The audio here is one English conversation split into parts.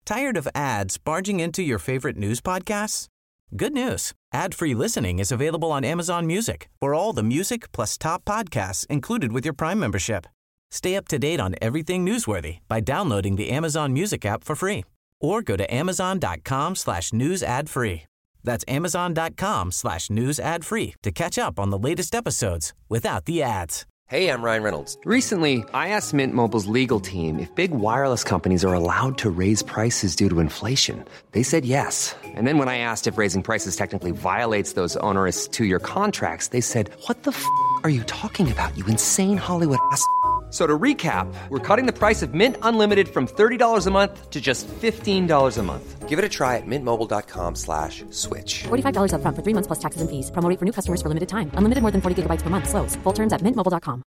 Tired of ads barging into your favorite news podcasts? Good news. Ad-free listening is available on Amazon Music for all the music plus top podcasts included with your Prime membership. Stay up to date on everything newsworthy by downloading the Amazon Music app for free or go to amazon.com/news ad free. That's amazon.com/news ad free to catch up on the latest episodes without the ads. Hey, I'm Ryan Reynolds. Recently, I asked Mint Mobile's legal team if big wireless companies are allowed to raise prices due to inflation. They said yes. And then when I asked if raising prices technically violates those onerous two-year contracts, they said, "What the f*** are you talking about, you insane Hollywood ass?" So to recap, we're cutting the price of Mint Unlimited from $30 a month to just $15 a month. Give it a try at mintmobile.com/switch. $45 up front for 3 months plus taxes and fees. Promo rate for new customers for limited time. Unlimited more than 40 gigabytes per month. Slows full terms at mintmobile.com.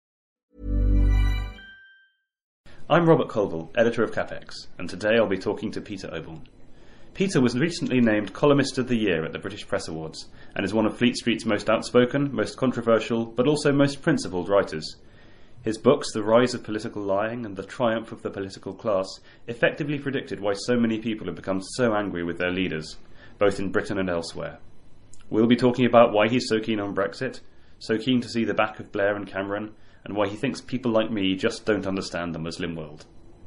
I'm Robert Colville, editor of CapX, and today I'll be talking to Peter Oborn. Peter was recently named Columnist of the Year at the British Press Awards, and is one of Fleet Street's most outspoken, most controversial, but also most principled writers. His books, The Rise of Political Lying and The Triumph of the Political Class, effectively predicted why so many people have become so angry with their leaders, both in Britain and elsewhere. We'll be talking about why he's so keen on Brexit, so keen to see the back of Blair and Cameron, and why he thinks people like me just don't understand the Muslim world.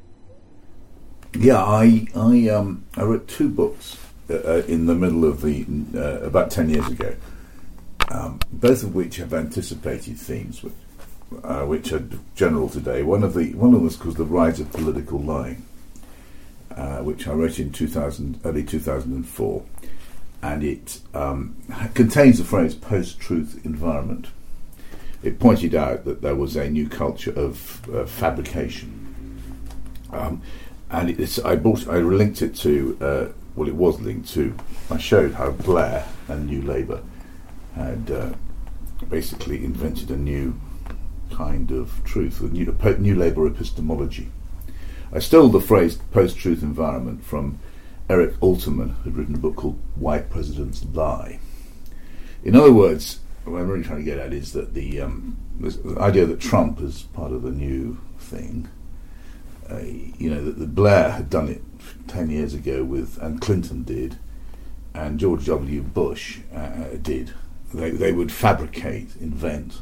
Yeah, I wrote 2 books in the middle of the about 10 years ago, both of which have anticipated themes which are general today. One of them was called The Rise of Political Lying, which I wrote in early 2004, and it contains the phrase post-truth environment. It pointed out that there was a new culture of fabrication, and I linked it to it was linked to. I showed how Blair and New Labour had basically invented a new kind of truth, a new Labour epistemology. I stole the phrase post-truth environment from Eric Alterman, who'd written a book called Why Presidents Lie. In other words, what I'm really trying to get at is that the idea that Trump is part of the new thing, that Blair had done it 10 years ago and Clinton did, and George W. Bush did. They would fabricate, invent.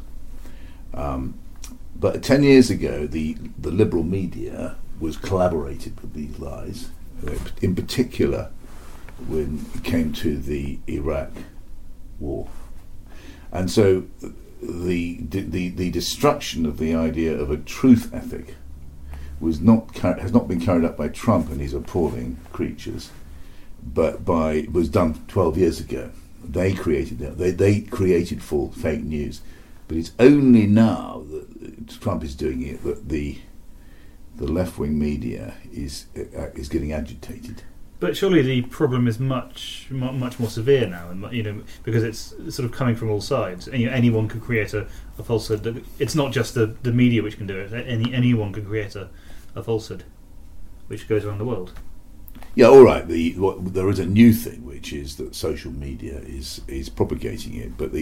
But 10 years ago, the liberal media was collaborated with these lies, in particular when it came to the Iraq war. And so the destruction of the idea of a truth ethic has not been carried out by Trump and his appalling creatures, but was done 12 years ago. They created it. They created fake news. But it's only now that Trump is doing it that the left-wing media is getting agitated. But surely the problem is much more severe now, and because it's sort of coming from all sides. And, anyone could create a falsehood. It's not just the media which can do it. Anyone can create a falsehood, which goes around the world. Yeah, all right. There is a new thing, which is that social media is propagating it. But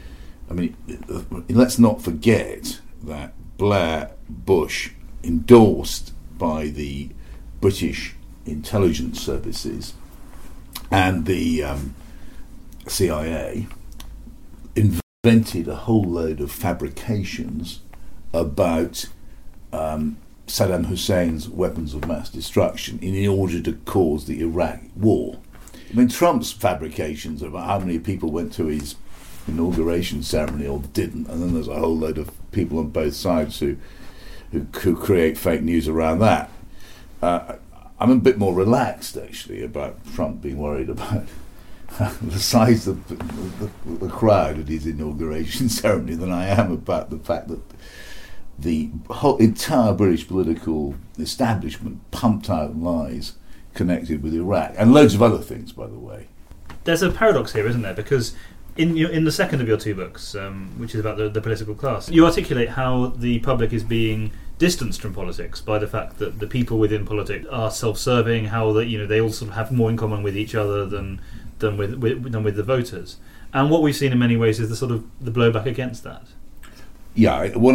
let's not forget that Blair, Bush, endorsed by the British intelligence services and the CIA, invented a whole load of fabrications about Saddam Hussein's weapons of mass destruction in order to cause the Iraq war. Trump's fabrications about how many people went to his inauguration ceremony or didn't, and then there's a whole load of people on both sides who create fake news around that. I'm a bit more relaxed actually about Trump being worried about the size of the crowd at his inauguration ceremony than I am about the fact that the whole entire British political establishment pumped out lies connected with Iraq and loads of other things, by the way. There's a paradox here, isn't there? Because in the second of your 2 books, which is about the political class, you articulate how the public is being distanced from politics by the fact that the people within politics are self-serving, how that they all sort of have more in common with each other than with the voters. And what we've seen in many ways is the sort of the blowback against that. Yeah, what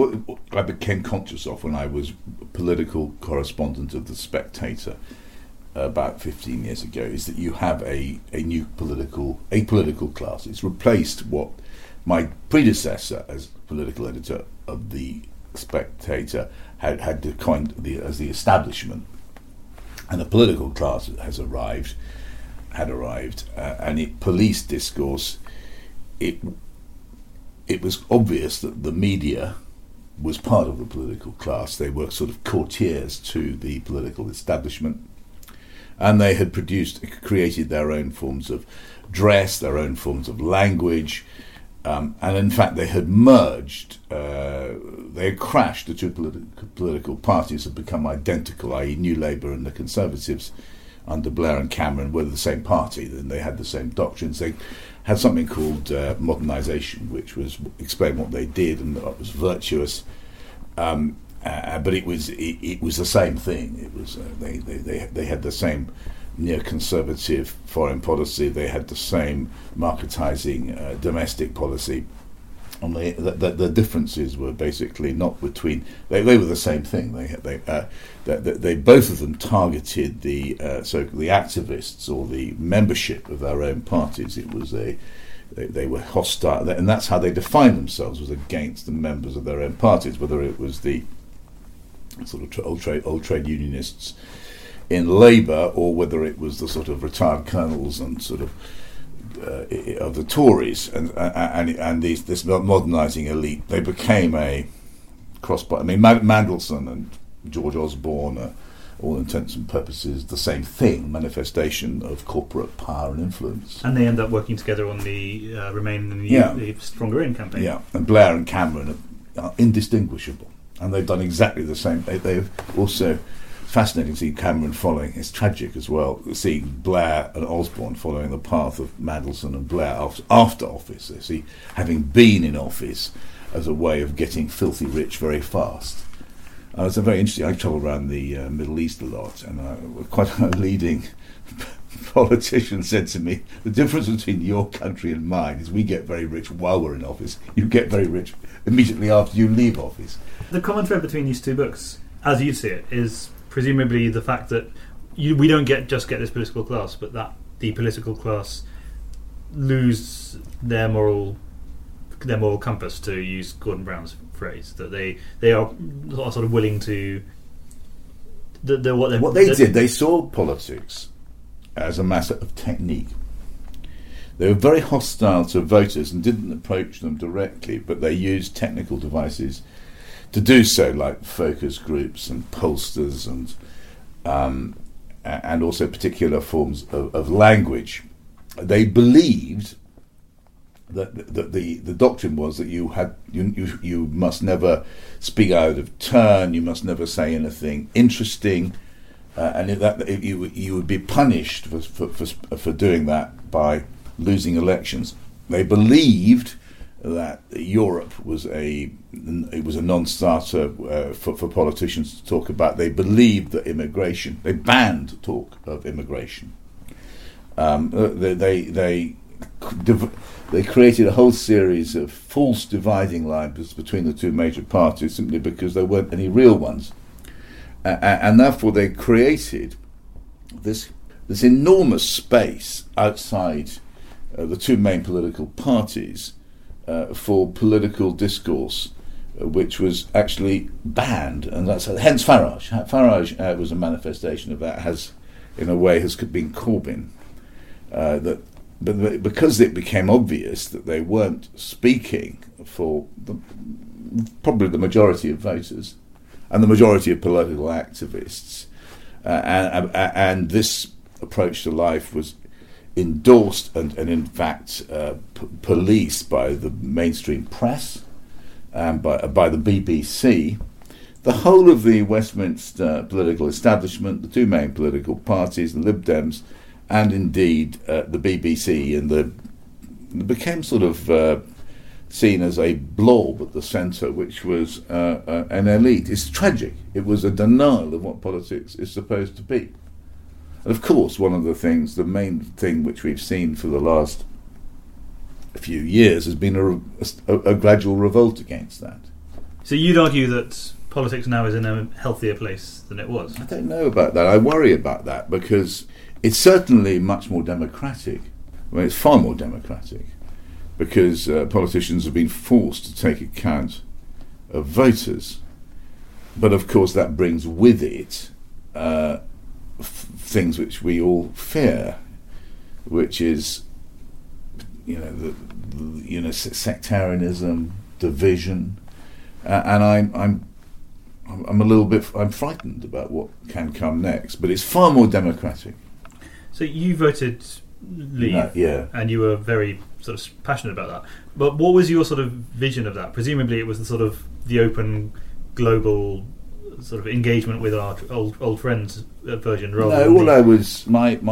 I became conscious of when I was political correspondent of The Spectator, about 15 years ago is that you have a new political class. It's replaced what my predecessor as political editor of the Spectator had coined as the establishment, and the political class had arrived, and it policed discourse. It was obvious that the media was part of the political class. They were sort of courtiers to the political establishment, and they had created their own forms of dress, their own forms of language, and in fact they had merged, they had crashed. The two political parties had become identical, i.e. New Labour and the Conservatives under Blair and Cameron were the same party, and they had the same doctrines. They had something called modernisation, which was explain what they did and that it was virtuous, but it was the same thing. It was they had the same neoconservative foreign policy. They had the same marketising domestic policy, and the differences were basically not between. They were the same thing. They both of them targeted the activists or the membership of their own parties. It was they were hostile, and that's how they defined themselves, was against the members of their own parties, whether it was the sort of old trade unionists in Labour, or whether it was the sort of retired colonels and sort of the Tories, and this modernising elite. They became a cross. I mean, Mandelson and George Osborne are, all intents and purposes, the same thing, manifestation of corporate power and influence. And they end up working together on the Remain in the Stronger In campaign. Yeah, and Blair and Cameron are indistinguishable, and they've done exactly the same. They've also, fascinating to see Cameron following. It's tragic as well, seeing Blair and Osborne following the path of Mandelson and Blair after office. They see having been in office as a way of getting filthy rich very fast. It's a very interesting. I travel around the Middle East a lot, and quite a leading politician said to me, "The difference between your country and mine is we get very rich while we're in office. You get very rich immediately after you leave office." The common thread between these two books, as you see it, is presumably the fact that we don't just get this political class, but that the political class lose their moral compass, to use Gordon Brown's phrase, that they are sort of willing to. What they did, they saw politics as a matter of technique. They were very hostile to voters and didn't approach them directly, but they used technical devices to do so, like focus groups and pollsters and also particular forms of language. They believed that the doctrine was that you must never speak out of turn, you must never say anything interesting, and you would be punished for doing that by losing elections. They believed that Europe was a non-starter for politicians to talk about. They believed that immigration. They banned talk of immigration. They created a whole series of false dividing lines between the two major parties simply because there weren't any real ones, and therefore they created this enormous space outside the two main political parties for political discourse, which was actually banned, and that's hence Farage. Farage was a manifestation of that. Has been Corbyn. But because it became obvious that they weren't speaking for probably the majority of voters and the majority of political activists, and this approach to life was endorsed and in fact policed by the mainstream press and by the BBC, the whole of the Westminster political establishment, the two main political parties, the Lib Dems, and indeed the BBC, and it became sort of seen as a blob at the centre, which was an elite. It's tragic. It was a denial of what politics is supposed to be. And of course, one of the main thing which we've seen for the last few years has been a gradual revolt against that. So you'd argue that politics now is in a healthier place than it was? I don't know about that. I worry about that because it's certainly much more democratic. I mean, it's far more democratic because politicians have been forced to take account of voters. But of course that brings with it things which we all fear, which is, sectarianism, division, and I'm frightened about what can come next. But it's far more democratic. So you voted Leave, and you were very sort of passionate about that. But what was your sort of vision of that? Presumably, it was the sort of the open, global sort of engagement with our old friends version. Rather than I was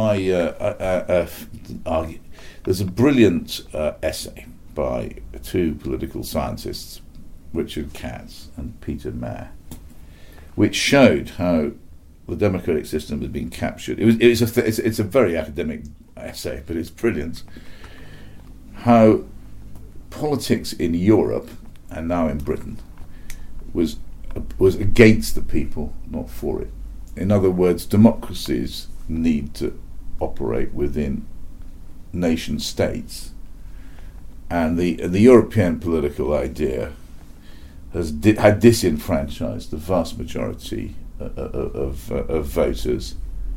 there's a brilliant essay by two political scientists, Richard Katz and Peter Mayer, which showed how the democratic system had been captured. It's a very academic essay, but it's brilliant. How politics in Europe and now in Britain was against the people, not for it. In other words, democracies need to operate within nation states, and the European political idea had disenfranchised the vast majority of voters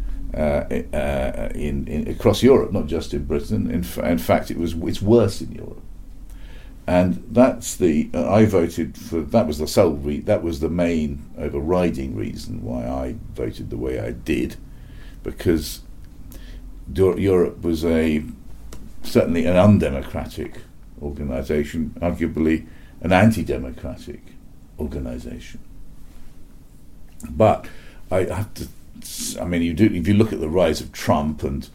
in across Europe, not just in Britain. In fact, it's worse in Europe. And that's I voted for. That was the main overriding reason why I voted the way I did, because Europe was certainly an undemocratic organisation, arguably an anti-democratic organisation. But I have to. I mean, if you look at the rise of Trump and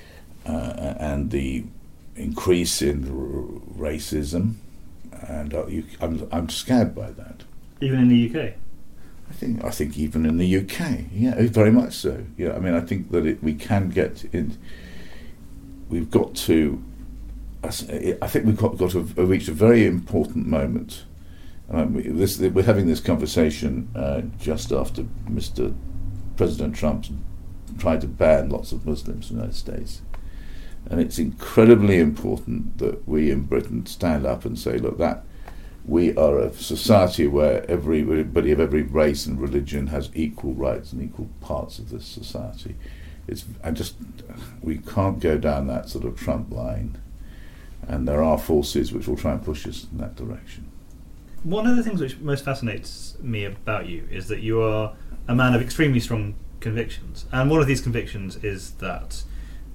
the increase in racism, and I'm scared by that. Even in the UK, I think even in the UK, yeah, very much so. Yeah, I mean, I think that we can get in. We've got to. I think we've got to have reached a very important moment. We're having this conversation just after Mr. President Trump tried to ban lots of Muslims in the United States. And it's incredibly important that we in Britain stand up and say, look, that we are a society where everybody of every race and religion has equal rights and equal parts of this society. We can't go down that sort of Trump line. And there are forces which will try and push us in that direction. One of the things which most fascinates me about you is that you are a man of extremely strong convictions. And one of these convictions is that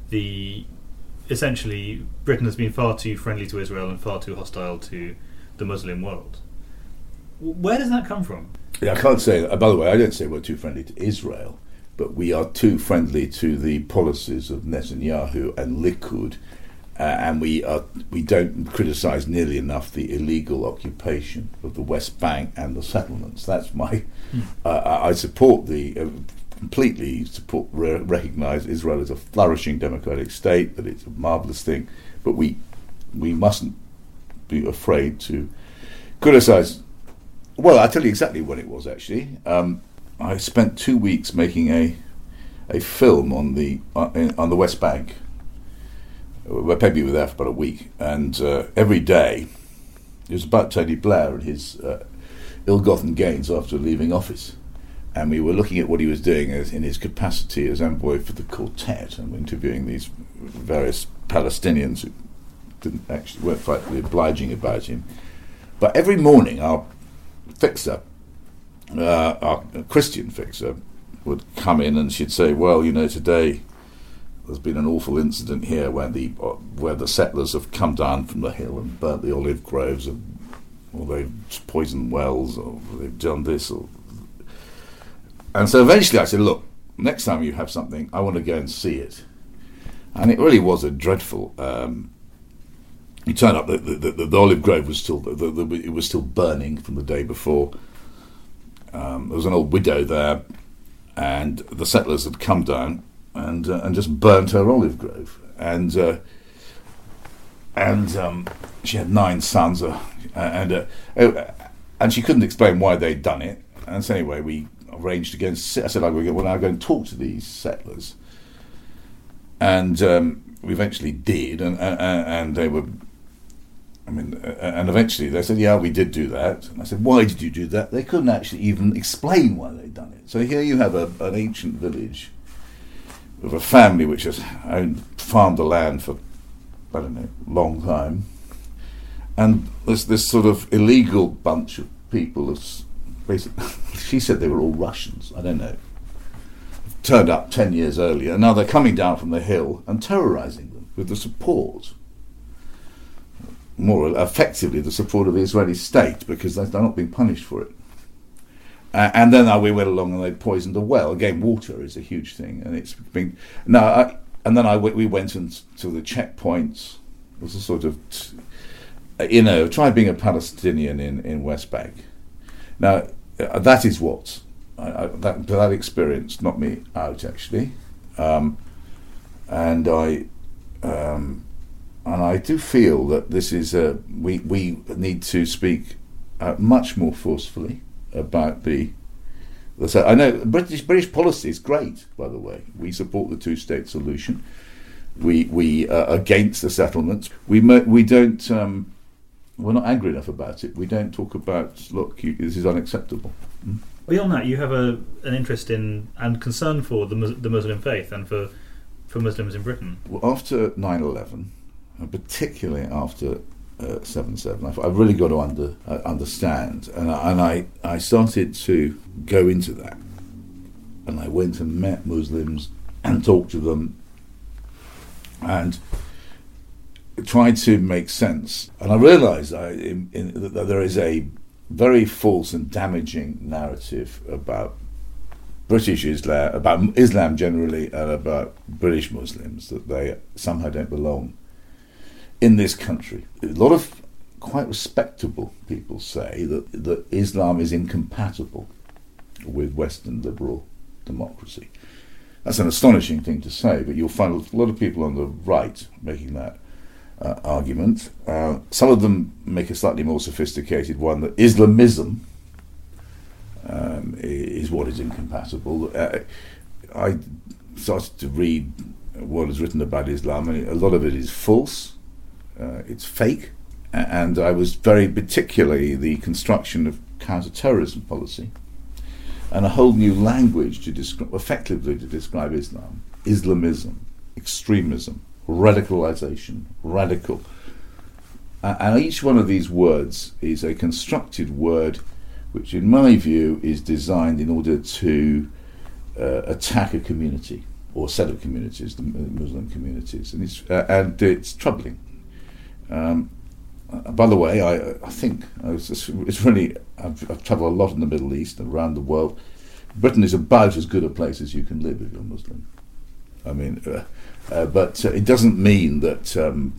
essentially Britain has been far too friendly to Israel and far too hostile to the Muslim world. Where does that come from? Yeah, I can't say that. By the way, I don't say we're too friendly to Israel, but we are too friendly to the policies of Netanyahu and Likud, and we don't criticise nearly enough the illegal occupation of the West Bank and the settlements. That's my. I support completely recognise Israel as a flourishing democratic state, that it's a marvellous thing, but we mustn't be afraid to criticise. Well, I'll tell you exactly what it was, actually. I spent 2 weeks making a film on the West Bank. Maybe we were there for about a week, and every day it was about Tony Blair and his ill-gotten gains after leaving office. And we were looking at what he was doing in his capacity as envoy for the Quartet, and interviewing these various Palestinians who weren't frankly obliging about him. But every morning our fixer, our Christian fixer, would come in and she'd say, well, today there's been an awful incident here where the settlers have come down from the hill and burnt the olive groves, or they've poisoned wells, or they've done this. And so eventually I said, look, next time you have something, I want to go and see it. And it really was a dreadful. You turn up, the olive grove was still it was still burning from the day before. There was an old widow there, and the settlers had come down and just burnt her olive grove, and she had 9 sons, and she couldn't explain why they'd done it, And so anyway, we arranged to go and I said, I'll go and talk to these settlers. And we eventually did, and they were... and eventually they said, yeah, we did do that. And I said, why did you do that? They couldn't actually even explain why they'd done it. So here you have an ancient village with a family which has farmed the land for, I don't know, a long time. And there's this sort of illegal bunch of people, basically, she said they were all Russians, I don't know, turned up 10 years earlier, and now they're coming down from the hill and terrorising them with the support, more effectively the support of the Israeli state, because they're not being punished for it. And then we went along and they poisoned a well. Again, water is a huge thing, and it's been... we went into the checkpoints. It was a sort of... try being a Palestinian in West Bank. Now, that is what that experience knocked me out, actually, and I do feel that this is we need to speak much more forcefully about the. I know British policy is great, by the way. We support the two-state solution. We are against the settlements. We don't. We're not angry enough about it. We don't talk about, look, this is unacceptable. Beyond that, you have an interest in and concern for the Muslim faith and for Muslims in Britain. Well, after 9/11, and particularly after 7/7, I've really got to understand, and I started to go into that, and I went and met Muslims and talked to them, and tried to make sense. And I realised that there is a very false and damaging narrative about British Islam, about Islam generally, and about British Muslims, that they somehow don't belong in this country. A lot of quite respectable people say that Islam is incompatible with Western liberal democracy. That's an astonishing thing to say, but you'll find a lot of people on the right making that argument. Some of them make a slightly more sophisticated one, that Islamism is what is incompatible. I started to read what is written about Islam, and a lot of it is false, it's fake, and I was very particularly the construction of counter-terrorism policy and a whole new language to effectively describe Islam. Islamism, extremism, radicalization, radical. And each one of these words is a constructed word which, in my view, is designed in order to attack a community or a set of communities, the Muslim communities. And it's troubling. By the way, I think it's really... I've travelled a lot in the Middle East and around the world. Britain is about as good a place as you can live if you're Muslim. I mean... but it doesn't mean that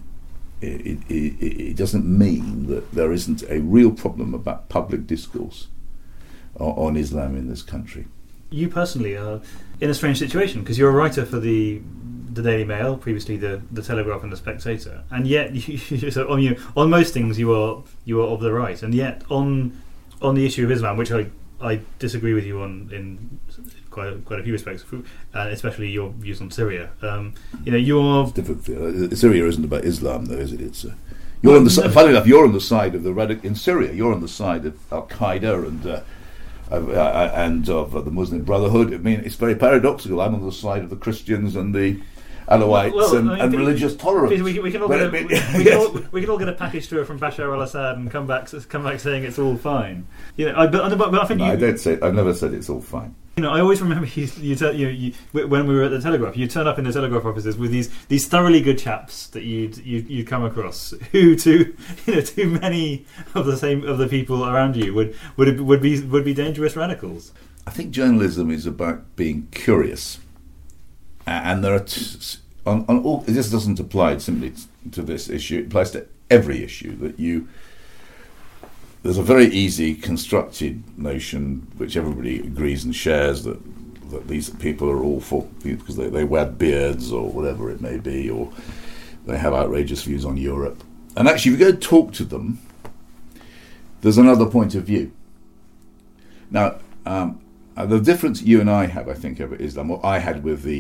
it doesn't mean that there isn't a real problem about public discourse on Islam in this country. You personally are in a strange situation because you're a writer for the Daily Mail, previously the Telegraph and the Spectator, and yet on most things you are of the right, and yet on the issue of Islam, which I disagree with you on in quite a few respects, especially your views on Syria. You're different. Syria isn't about Islam, though, is it? It's you're on the side. Funny enough, you're on the side of the in Syria. You're on the side of Al Qaeda and of the Muslim Brotherhood. I mean, it's very paradoxical. I'm on the side of the Christians and the Alawites and religious tolerance. We can all get a package tour from Bashar al-Assad and come back saying it's all fine. But I think I've never said it's all fine. I always remember when we were at the Telegraph, you'd turn up in the Telegraph offices with these thoroughly good chaps that you'd come across, who too many of the people around you would be dangerous radicals. I think journalism is about being curious, and there are on all. This doesn't apply simply to this issue; it applies to every issue that you. There's a very easy constructed notion, which everybody agrees and shares, that these people are awful because they wear beards or whatever it may be, or they have outrageous views on Europe. And actually, if you go talk to them, there's another point of view. Now, The difference you and I have, I think, over Islam, or I had with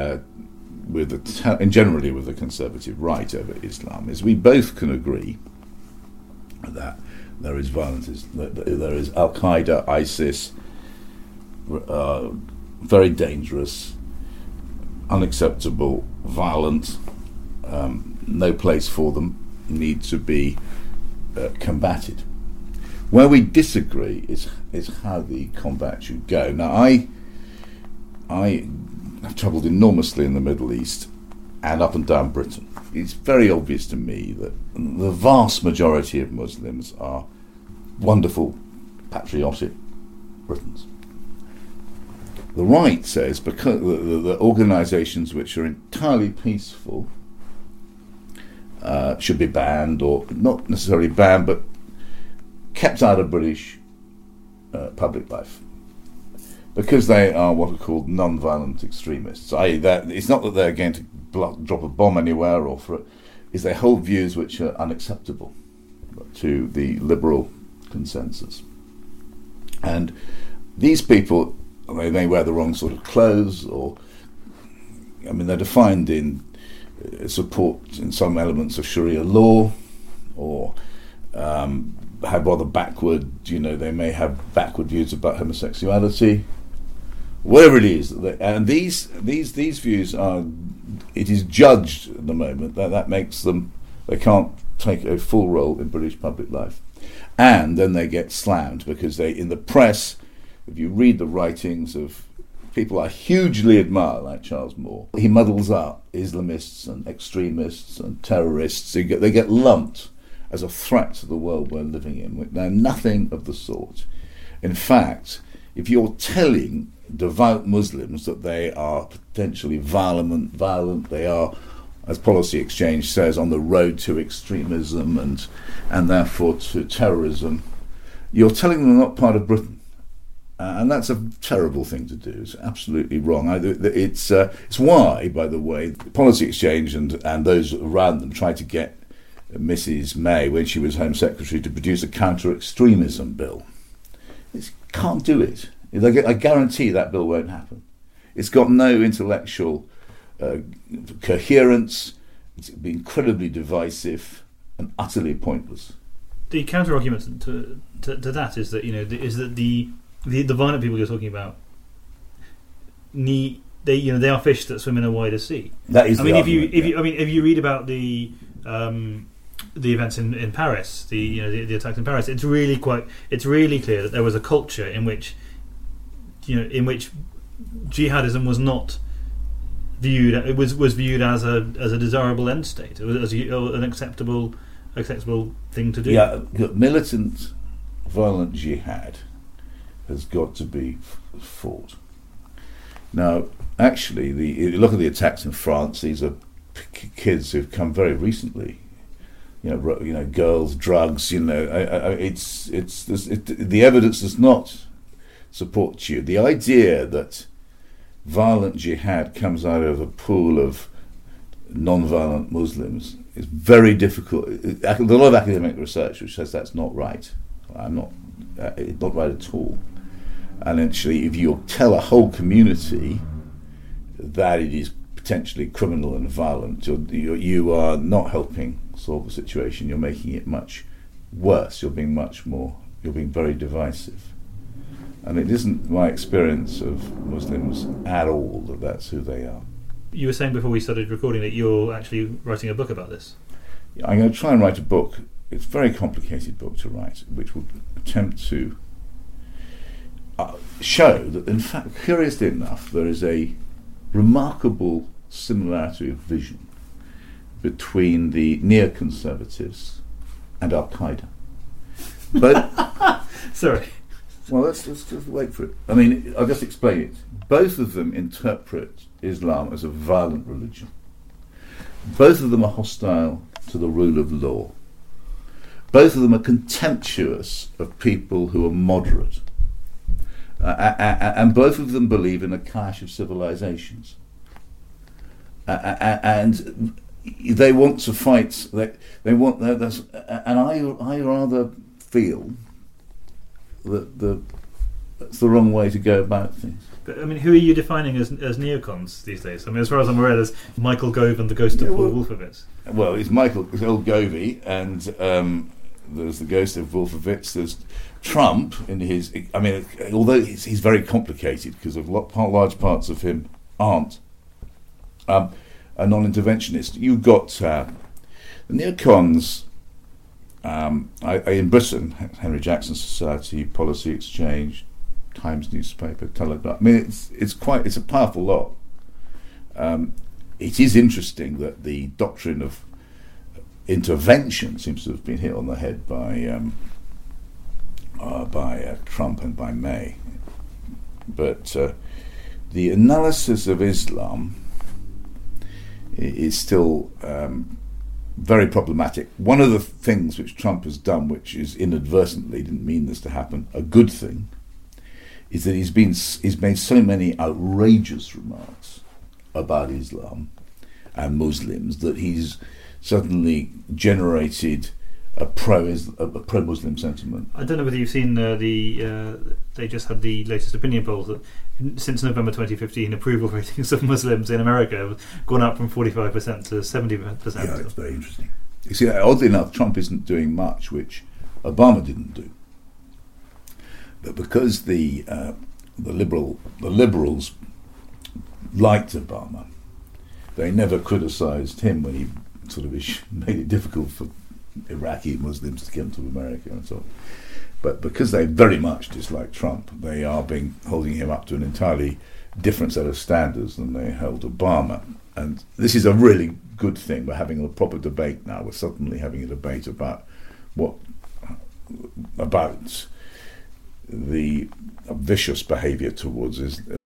and generally with the conservative right over Islam, is we both can agree that there is violence, there is Al-Qaeda, ISIS, very dangerous, unacceptable, violent, no place for them, need to be combated. Where we disagree is how the combat should go. Now, I have travelled enormously in the Middle East and up and down Britain. It's very obvious to me that the vast majority of Muslims are wonderful, patriotic Britons. The right says because the organisations which are entirely peaceful should be banned, or not necessarily banned, but kept out of British public life, because they are what are called non-violent extremists. I.e., that it's not that they're going to drop a bomb anywhere, or is they hold views which are unacceptable to the liberal consensus. And these people, they may wear the wrong sort of clothes, or they're defined in support in some elements of Sharia law, or have rather backward, they may have backward views about homosexuality, whatever it is. And these views are, it is judged at the moment that makes them, they can't take a full role in British public life. And then they get slammed because in the press, if you read the writings of people I hugely admire, like Charles Moore, he muddles up Islamists and extremists and terrorists. They get lumped as a threat to the world we're living in. They're nothing of the sort. In fact, if you're telling devout Muslims that they are potentially violent, they are, as Policy Exchange says, on the road to extremism and therefore to terrorism, you're telling them they're not part of Britain. And that's a terrible thing to do. It's absolutely wrong. It's why, by the way, Policy Exchange and those around them tried to get Mrs. May, when she was Home Secretary, to produce a counter-extremism bill. It can't do it. I guarantee that bill won't happen. It's got no intellectual coherence. It's incredibly divisive and utterly pointless. The counter-argument to that is that the violent people you're talking about they are fish that swim in a wider sea. That is. If you read about the events in Paris, the attacks in Paris, it's really clear that there was a culture in which jihadism was not viewed. It was viewed as a desirable end state, as an acceptable thing to do. Yeah, militant, violent jihad has got to be fought. Now, actually, you look at the attacks in France. These are kids who've come very recently. Girls, drugs. The evidence does not support you. The idea that violent jihad comes out of a pool of non-violent Muslims is very difficult. There's a lot of academic research which says that's not right. It's not right at all. And actually, if you tell a whole community that it is potentially criminal and violent, you are not helping solve the situation. You're making it much worse. You're being very divisive. And it isn't my experience of Muslims at all that that's who they are. You were saying before we started recording that you're actually writing a book about this. I'm going to try and write a book. It's a very complicated book to write, which will attempt to show that, in fact, curiously enough, there is a remarkable similarity of vision between the neoconservatives and Al-Qaeda. But sorry. Well, let's just wait for it. I'll just explain it. Both of them interpret Islam as a violent religion. Both of them are hostile to the rule of law. Both of them are contemptuous of people who are moderate. And both of them believe in a clash of civilizations. And they want to fight. They want. And I rather feel that the That's the wrong way to go about things. But, I mean, who are you defining as neocons these days? I mean, as far as I'm aware, there's Michael Gove and the ghost of Paul Wolfowitz. Well, it's old Govey, and there's the ghost of Wolfowitz. There's Trump in his... I mean, although he's very complicated, because large parts of him aren't a non-interventionist. You've got the neocons... in Britain, Henry Jackson Society, Policy Exchange, Times newspaper, Telegraph. I mean, it's a powerful lot. It is interesting that the doctrine of intervention seems to have been hit on the head by Trump and by May. But the analysis of Islam is still very problematic. One of the things which Trump has done, which is inadvertently, didn't mean this to happen, a good thing, is that he's made so many outrageous remarks about Islam and Muslims that he's suddenly generated a pro-Muslim sentiment. I don't know whether you've seen they just had the latest opinion polls that since November 2015, approval ratings of Muslims in America have gone up from 45% to 70%. Yeah, it's very interesting. You see, oddly enough, Trump isn't doing much which Obama didn't do. But because the liberals liked Obama, they never criticised him when he sort of made it difficult for Iraqi Muslims to come to America and so on. But because they very much dislike Trump, they are holding him up to an entirely different set of standards than they held Obama. And this is a really good thing. We're having a proper debate now. We're suddenly having a debate about the vicious behaviour towards Islam.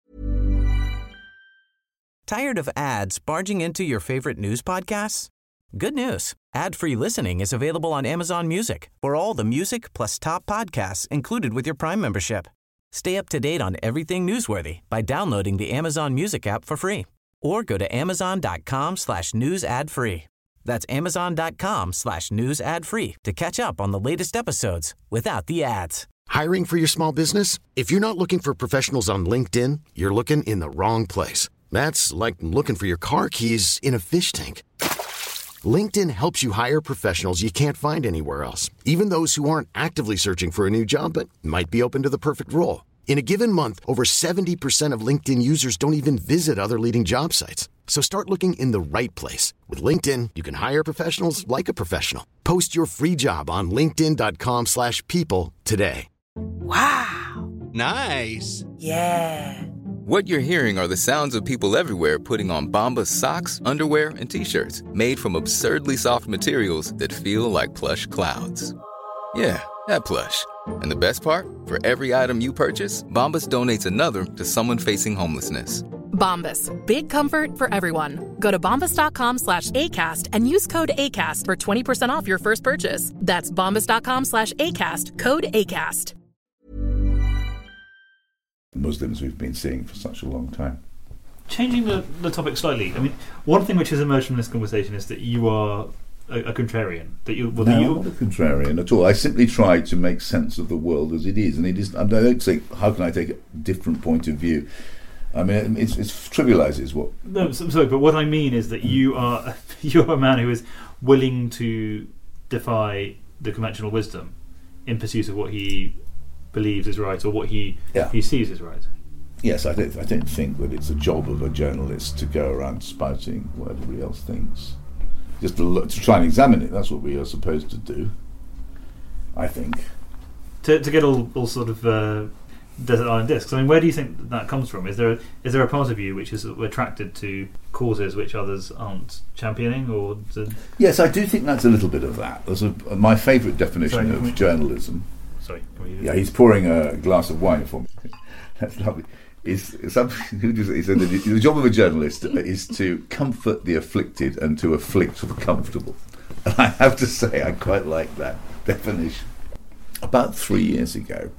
Tired of ads barging into your favorite news podcasts? Good news. Ad-free listening is available on Amazon Music for all the music plus top podcasts included with your Prime membership. Stay up to date on everything newsworthy by downloading the Amazon Music app for free or go to amazon.com/news ad free. That's amazon.com/news ad free to catch up on the latest episodes without the ads. Hiring for your small business? If you're not looking for professionals on LinkedIn, you're looking in the wrong place. That's like looking for your car keys in a fish tank. LinkedIn helps you hire professionals you can't find anywhere else, even those who aren't actively searching for a new job but might be open to the perfect role. In a given month, over 70% of LinkedIn users don't even visit other leading job sites. So start looking in the right place. With LinkedIn, you can hire professionals like a professional. Post your free job on linkedin.com/people today. Wow. Nice. Yeah. What you're hearing are the sounds of people everywhere putting on Bombas socks, underwear, and T-shirts made from absurdly soft materials that feel like plush clouds. Yeah, that plush. And the best part? For every item you purchase, Bombas donates another to someone facing homelessness. Bombas. Big comfort for everyone. Go to bombas.com/ACAST and use code ACAST for 20% off your first purchase. That's bombas.com/ACAST. Code ACAST. Muslims we've been seeing for such a long time. Changing the topic slightly, I mean, one thing which has emerged from this conversation is that you are a contrarian. I'm not a contrarian at all. I simply try to make sense of the world as it is, and it is. I don't say, how can I take a different point of view? I mean, it trivialises what. No, sorry, but what I mean is that you're a man who is willing to defy the conventional wisdom in pursuit of what he believes is right or what he sees is right. Yes, I don't think that it's a job of a journalist to go around spouting what everybody else thinks. Just to try and examine it. That's what we are supposed to do, I think. To get all sort of desert island discs. I mean, where do you think that comes from? Is there a part of you which is attracted to causes which others aren't championing? Or yes, I do think that's a little bit of that. There's my favourite definition of journalism. Sorry. Yeah, he's pouring a glass of wine for me. That's lovely. He said the job of a journalist is to comfort the afflicted and to afflict the comfortable. And I have to say, I quite like that definition. About 3 years ago,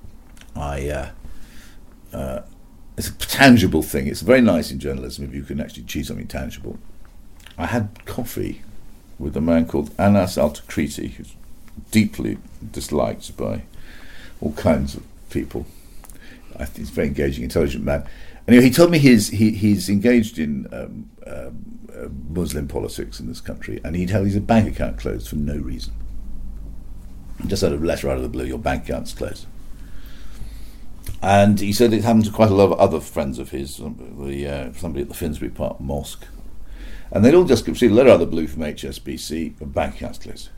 it's a tangible thing. It's very nice in journalism if you can actually achieve something tangible. I had coffee with a man called Anas Al-Takriti, who's deeply disliked by all kinds of people. I think he's a very engaging, intelligent man. Anyway, he told me he's engaged in Muslim politics in this country, and he'd had his bank account closed for no reason. Just had a letter out of the blue, your bank account's closed. And he said it happened to quite a lot of other friends of his, somebody at the Finsbury Park Mosque. And they'd all just received a letter out of the blue from HSBC, and bank accounts closed.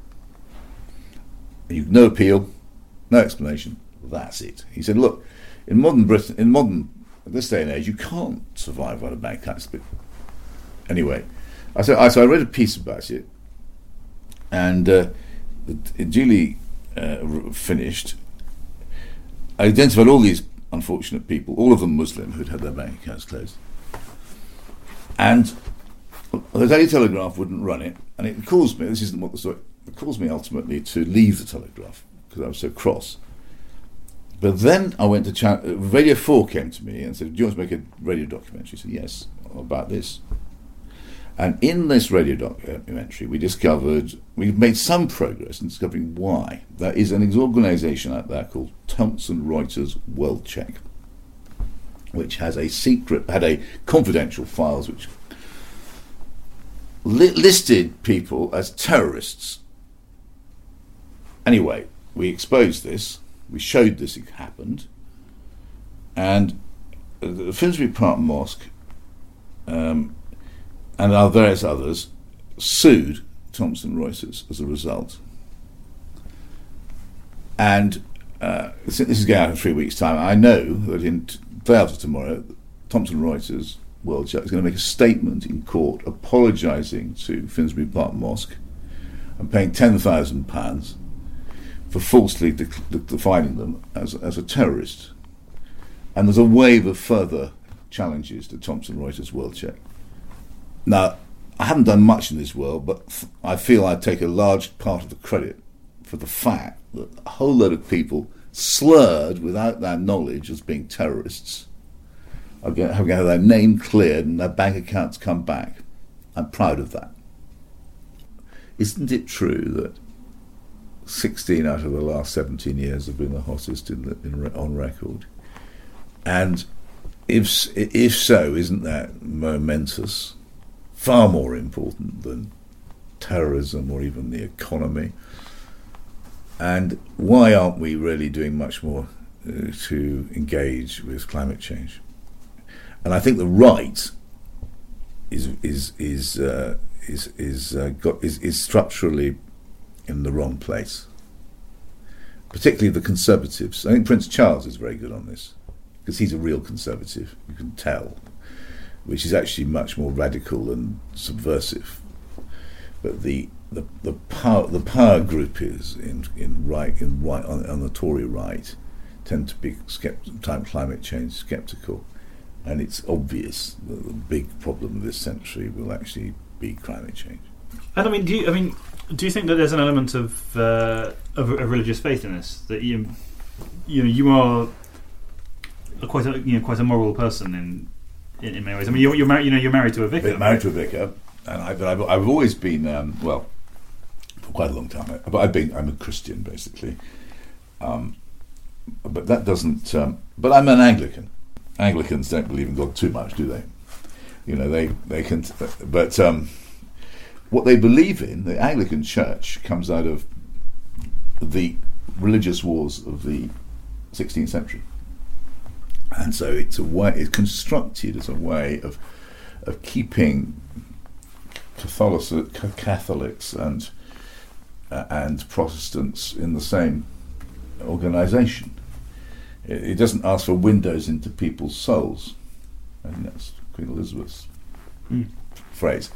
No appeal, no explanation, that's it. He said, look, in modern Britain, at this day and age, you can't survive on a bank account. But anyway, so I read a piece about it, and it duly finished. I identified all these unfortunate people, all of them Muslim, who'd had their bank accounts closed. And the Daily Telegraph wouldn't run it, and it caused me, this isn't what the story, it caused me ultimately to leave the Telegraph, because I was so cross. But then I went to Radio 4 came to me and said, do you want to make a radio documentary? I said, yes, about this. And in this radio documentary, we made some progress in discovering why. There is an organisation out there called Thomson Reuters WorldCheck, which had a confidential files which listed people as terrorists. Anyway, we exposed this, we showed this it happened, and the Finsbury Park Mosque and our various others sued Thomson Reuters as a result. And this is going out in 3 weeks' time. I know that in day after tomorrow, Thomson Reuters WorldCheck is going to make a statement in court apologising to Finsbury Park Mosque and paying £10,000 for falsely defining them as a terrorist. And there's a wave of further challenges to Thomson Reuters WorldCheck. Now, I haven't done much in this world, but I feel I take a large part of the credit for the fact that a whole load of people slurred without their knowledge as being terrorists are going to have their name cleared and their bank accounts come back. I'm proud of that. Isn't it true that 16 out of the last 17 years have been the hottest on record? And if so, isn't that momentous? Far more important than terrorism or even the economy. And why aren't we really doing much more to engage with climate change? And I think the right is structurally in the wrong place. Particularly the Conservatives. I think Prince Charles is very good on this, because he's a real Conservative, you can tell, which is actually much more radical and subversive. But the power group is on the Tory right tend to be climate change skeptical, and it's obvious that the big problem of this century will actually be climate change. And I mean, do you think that there's an element of religious faith in this? That you are quite a moral person in many ways. I mean, you're married. You're married to a vicar. Married to a vicar, and I've always been for quite a long time. But I'm a Christian basically, but that doesn't. But I'm an Anglican. Anglicans don't believe in God too much, do they? They can. But what they believe in, the Anglican Church, comes out of the religious wars of the 16th century. And so it's constructed as a way of keeping Catholics and Protestants in the same organisation. It doesn't ask for windows into people's souls. I think that's Queen Elizabeth's phrase.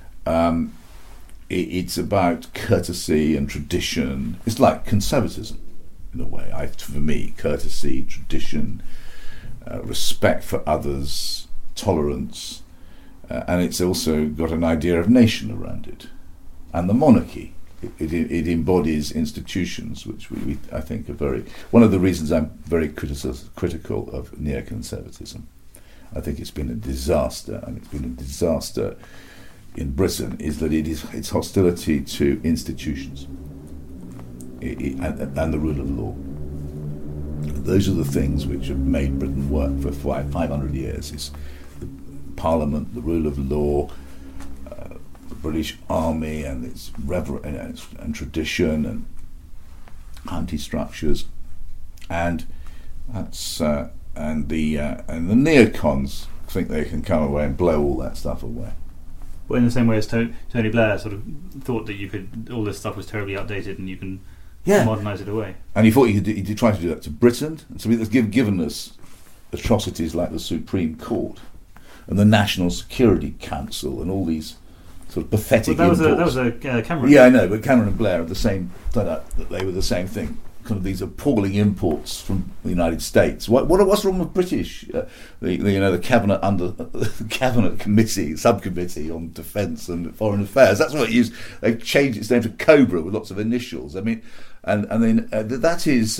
It's about courtesy and tradition. It's like conservatism in a way. For me, courtesy, tradition, respect for others, tolerance, and it's also got an idea of nation around it. And the monarchy, it embodies institutions which we I think are one of the reasons I'm very critical of neoconservatism. I think it's been a disaster, and it's been a disaster in Britain, is that its hostility to institutions and the rule of law. those are the things which have made Britain work for 500 years. It's the Parliament, the rule of law, the British Army, and its and tradition and anti-structures, and that's and the neocons think they can come away and blow all that stuff away. Well, in the same way as Tony Blair sort of thought that all this stuff was terribly outdated and you can modernise it away. And he thought he tried to do that to Britain, and so it's given us atrocities like the Supreme Court and the National Security Council and all these sort of pathetic imports. That was a Cameron. Yeah, I know, but Cameron and Blair are the same. That they were the same thing. Kind of these appalling imports from the United States. What's wrong with British? The cabinet committee, subcommittee on defence and foreign affairs. That's what it used. They've changed its name to Cobra with lots of initials. I mean, and then that is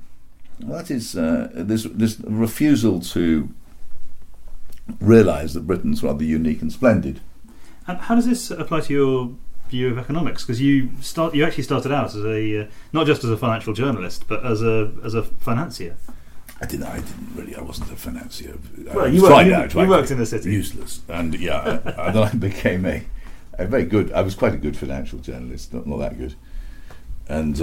this refusal to realise that Britain's rather unique and splendid. And how does this apply to your view of economics? Because you actually started out as a not just as a financial journalist, but as a financier. I wasn't a financier. Well, you worked in the city. Useless, and then I became a very good. I was quite a good financial journalist, not that good, and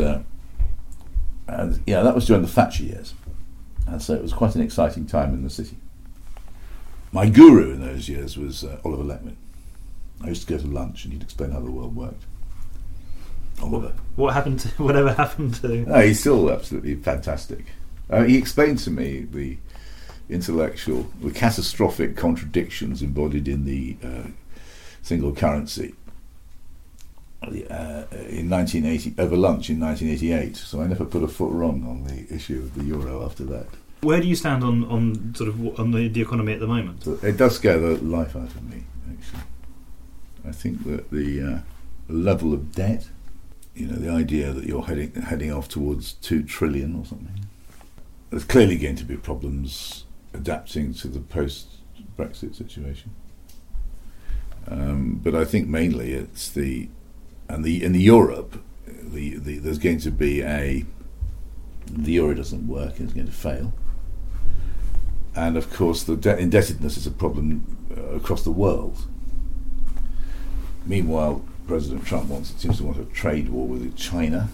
that was during the Thatcher years, and so it was quite an exciting time in the city. My guru in those years was Oliver Letwin. I used to go to lunch and he'd explain how the world worked. Oliver. Whatever happened to... No, he's still absolutely fantastic. He explained to me the catastrophic contradictions embodied in the single currency in 1980, over lunch in 1988. So I never put a foot wrong on the issue of the euro after that. Where do you stand on the economy at the moment? It does scare the life out of me, actually. I think that the level of debt, the idea that you're heading off towards 2 trillion or something, there's clearly going to be problems adapting to the post-Brexit situation. But I think mainly it's in Europe, there's going to be the euro doesn't work, it's going to fail. And of course the indebtedness is a problem across the world. Meanwhile, President Trump seems to want a trade war with China,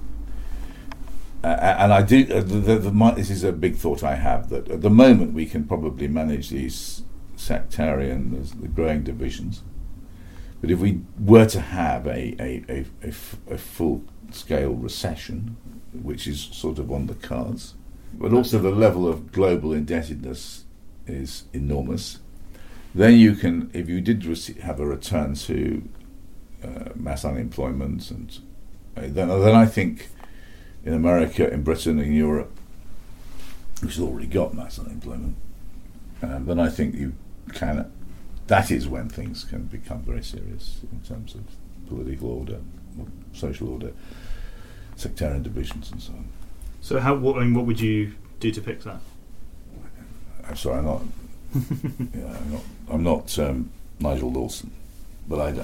and I do. This is a big thought I have, that at the moment we can probably manage these the growing divisions, but if we were to have a full-scale recession, which is sort of on the cards, but also the level of global indebtedness is enormous. Then you can, if you did have a return to mass unemployment, and then I think in America, in Britain, in Europe, which has already got mass unemployment, then I think that is when things can become very serious in terms of political order, social order, sectarian divisions, and so on. So what would you do to fix that? I'm sorry, I'm not. I'm not Nigel Lawson, but I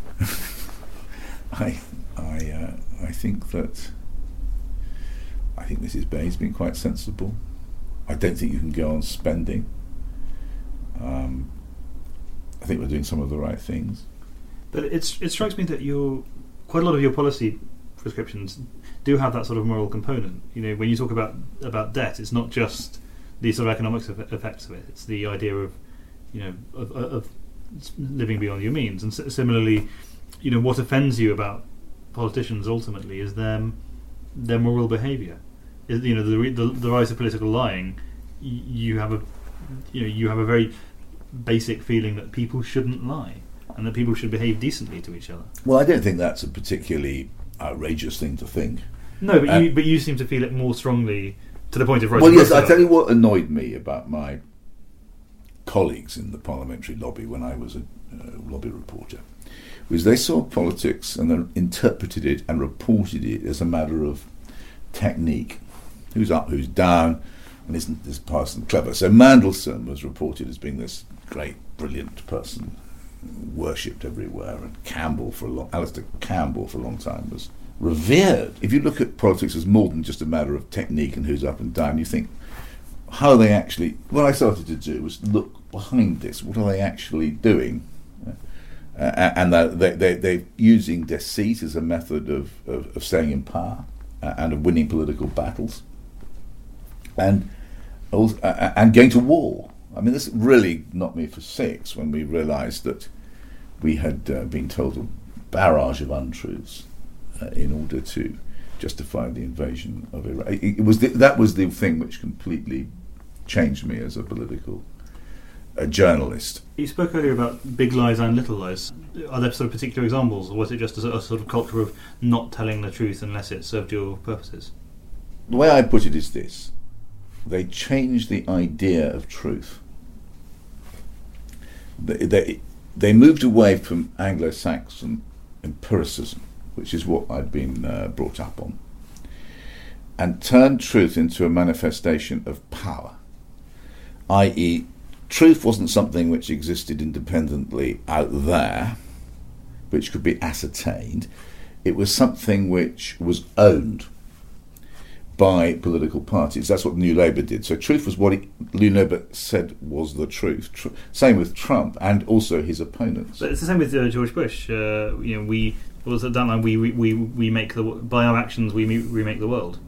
think that Mrs. Bay's been quite sensible. I don't think you can go on spending. I think we're doing some of the right things. But it strikes me that quite a lot of your policy prescriptions do have that sort of moral component. When you talk about debt, it's not just the sort of economic effects of it. It's the idea of living beyond your means. And similarly, what offends you about politicians ultimately is their moral behaviour. The rise of political lying. You have a very basic feeling that people shouldn't lie and that people should behave decently to each other. Well, I don't think that's a particularly outrageous thing to think. No, but you seem to feel it more strongly to the point of writing. Well, yes, I tell you what annoyed me about my colleagues in the parliamentary lobby when I was a lobby reporter was they saw politics and then interpreted it and reported it as a matter of technique. Who's up, who's down, and isn't this person clever? So Mandelson was reported as being this great, brilliant person, worshipped everywhere, and Alistair Campbell for a long time was revered. If you look at politics as more than just a matter of technique and who's up and down, you think, how are they actually... What I started to do was look behind this. What are they actually doing? And they're using deceit as a method of staying in power and of winning political battles. And going to war. I mean, this really knocked me for six when we realised that we had been told a barrage of untruths in order to justify the invasion of Iraq. That was the thing which completely changed me as a political journalist. You spoke earlier about big lies and little lies. Are there sort of particular examples, or was it just a sort of culture of not telling the truth unless it served your purposes? The way I put it is this. They changed the idea of truth. They moved away from Anglo-Saxon empiricism, which is what I'd been brought up on, and turned truth into a manifestation of power, i.e., truth wasn't something which existed independently out there, which could be ascertained. It was something which was owned by political parties. That's what New Labour did. So truth was what New Labour said was the truth. Same with Trump and also his opponents. But it's the same with George Bush. We make by our actions we make the world.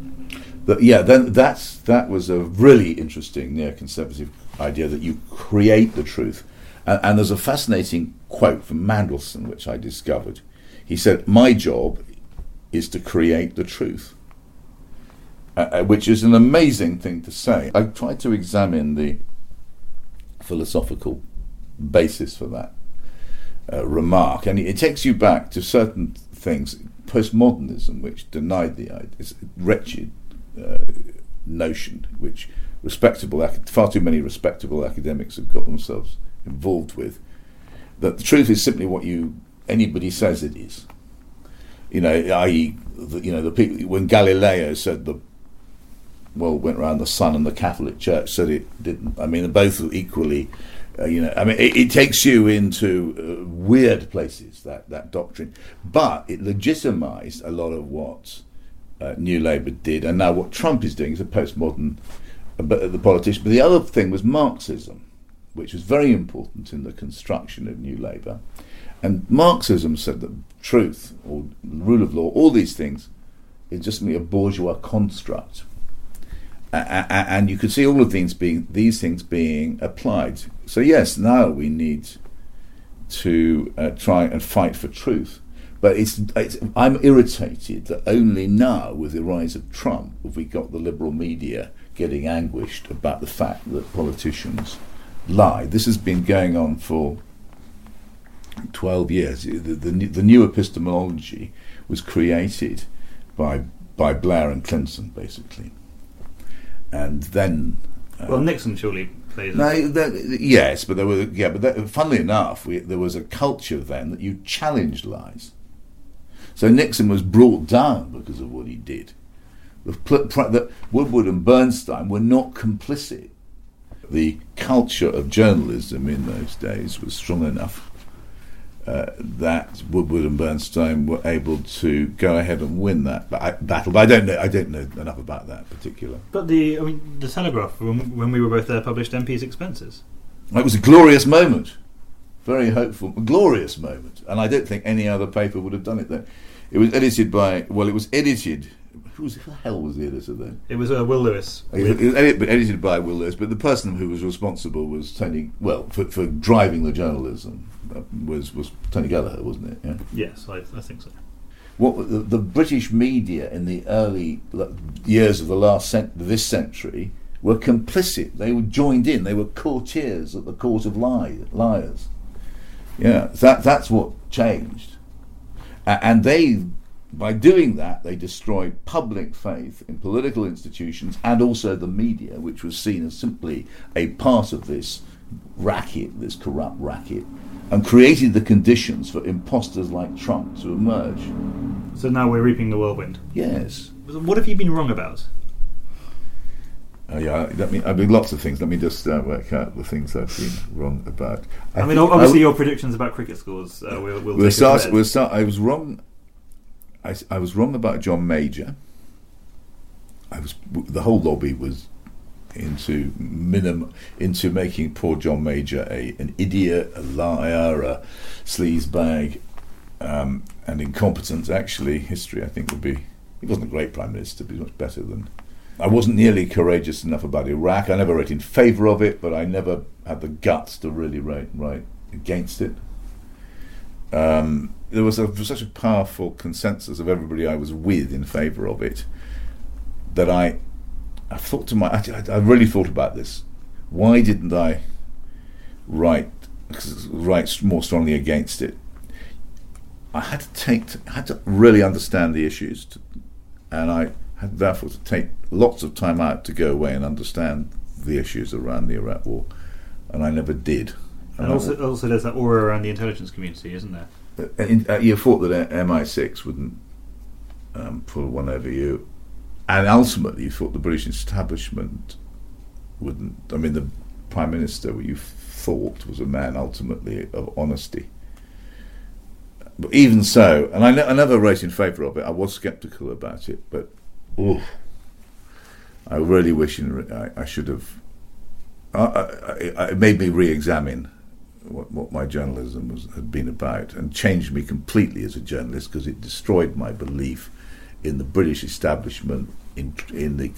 Then that was a really interesting neoconservative idea that you create the truth. And there's a fascinating quote from Mandelson which I discovered. He said, "My job is to create the truth." Which is an amazing thing to say. I tried to examine the philosophical basis for that remark, and it takes you back to certain things, postmodernism, which denied the idea. It's a wretched notion, which far too many respectable academics have got themselves involved with, that the truth is simply what anybody says it is. I.e., the people, when Galileo said the world went around the sun and the Catholic Church said it didn't. I mean, they're both equally, it takes you into weird places, that doctrine. But it legitimised a lot of what New Labour did, and now what Trump is doing is a postmodern the politician. But the other thing was Marxism, which was very important in the construction of New Labour. And Marxism said that truth, or rule of law, all these things, is just a bourgeois construct. And you could see all of these things being applied. So yes, now we need to try and fight for truth. But I'm irritated that only now, with the rise of Trump, have we got the liberal media getting anguished about the fact that politicians lie. This has been going on for 12 years. The new epistemology was created by Blair and Clinton, basically. And then... Nixon surely played it. Yes, but funnily enough, there was a culture then that you challenged lies. So Nixon was brought down because of what he did. That Woodward and Bernstein were not complicit. The culture of journalism in those days was strong enough that Woodward and Bernstein were able to go ahead and win that battle. But I don't know enough about that particular. But the Telegraph, when we were both there, published MP's expenses. It was a glorious moment, very hopeful, a glorious moment, and I don't think any other paper would have done it then. It was edited by. Who the hell was the editor then? It was Will Lewis. It was edited by Will Lewis, but the person who was responsible was Tony. Well, for driving the journalism was Tony Gallagher, wasn't it? Yeah? Yes, I think so. What the British media in the early years of this century were complicit. They were joined in. They were courtiers at the court of liars. Yeah, that's what changed, and they. By doing that, they destroyed public faith in political institutions and also the media, which was seen as simply a part of this racket, this corrupt racket, and created the conditions for imposters like Trump to emerge. So now we're reaping the whirlwind? Yes. What have you been wrong about? I mean, lots of things. Let me just work out the things I've been wrong about. Obviously your predictions about cricket scores. We'll start. I was wrong. I was wrong about John Major. The whole lobby was into making poor John Major an idiot, a liar, a sleazebag, and incompetent. Actually, history, I think, would be... He wasn't a great Prime Minister, but he was much better than... I wasn't nearly courageous enough about Iraq. I never wrote in favour of it, but I never had the guts to really write against it. There was such a powerful consensus of everybody I was with in favour of it that I really thought about this. Why didn't I write more strongly against it? I had to really understand the issues, and I had therefore to take lots of time out to go away and understand the issues around the Iraq War, and I never did. And also there's that aura around the intelligence community, isn't there? You thought that MI6 wouldn't pull one over you, and ultimately you thought the British establishment wouldn't. I mean, the Prime Minister, you thought, was a man ultimately of honesty. But even so, and I never wrote in favour of it, I was sceptical about it, but I really wish I should have... it made me re-examine what my journalism had been about, and changed me completely as a journalist, because it destroyed my belief in the British establishment, in the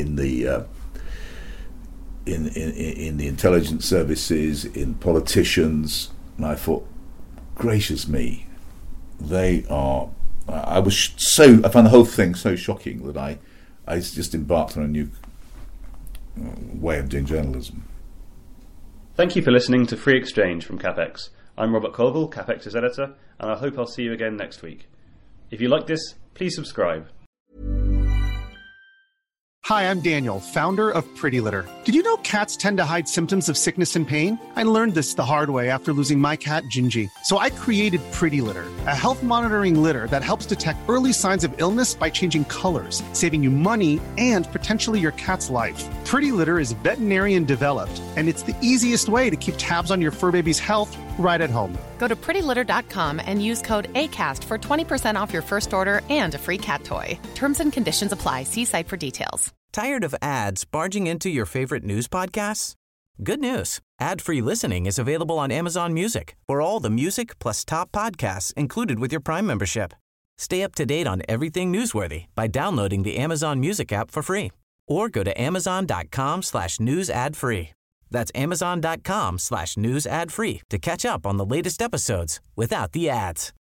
intelligence services, in politicians. And I thought, gracious me, they are... I found the whole thing so shocking that I just embarked on a new way of doing journalism. Thank you for listening to Free Exchange from CapX. I'm Robert Colville, CapX's editor, and I hope I'll see you again next week. If you like this, please subscribe. Hi, I'm Daniel, founder of Pretty Litter. Did you know cats tend to hide symptoms of sickness and pain? I learned this the hard way after losing my cat, Gingy. So I created Pretty Litter, a health monitoring litter that helps detect early signs of illness by changing colors, saving you money and potentially your cat's life. Pretty Litter is veterinarian developed, and it's the easiest way to keep tabs on your fur baby's health right at home. Go to prettylitter.com and use code ACAST for 20% off your first order and a free cat toy. Terms and conditions apply. See site for details. Tired of ads barging into your favorite news podcasts? Good news. Ad-free listening is available on Amazon Music for all the music plus top podcasts included with your Prime membership. Stay up to date on everything newsworthy by downloading the Amazon Music app for free, or go to amazon.com/news ad free. That's amazon.com/news ad free to catch up on the latest episodes without the ads.